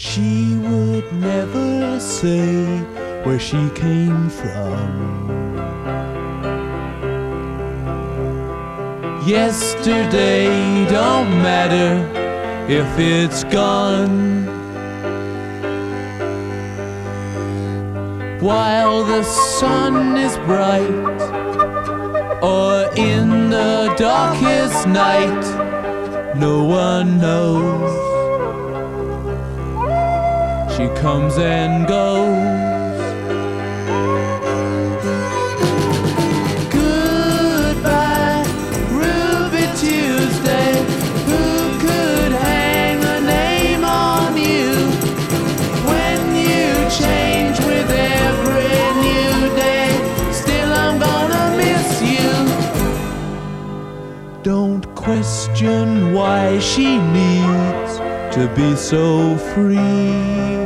She would never say where she came from. Yesterday don't matter if it's gone. While the sun is bright, or in the darkest night, no one knows. She comes and goes. Goodbye, Ruby Tuesday. Who could hang a name on you when you change with every new day? Still, I'm gonna miss you. Don't question why she needs to be so free.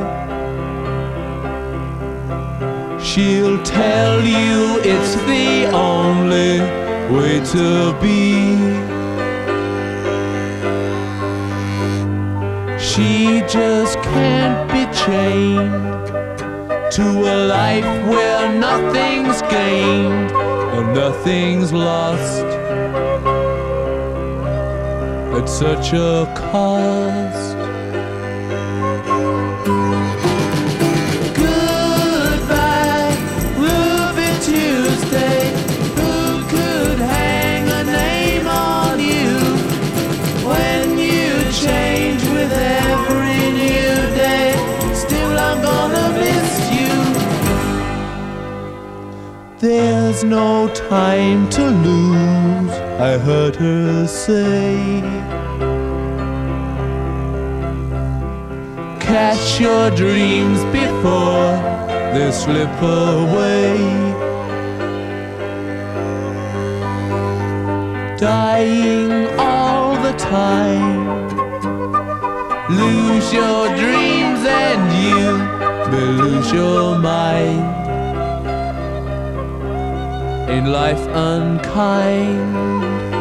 She'll tell you it's the only way to be. She just can't be chained to a life where nothing's gained and nothing's lost at such a cost. There's no time to lose, I heard her say. Catch your dreams before they slip away. Dying all the time. Lose your dreams and you may lose your mind. Ain't life unkind?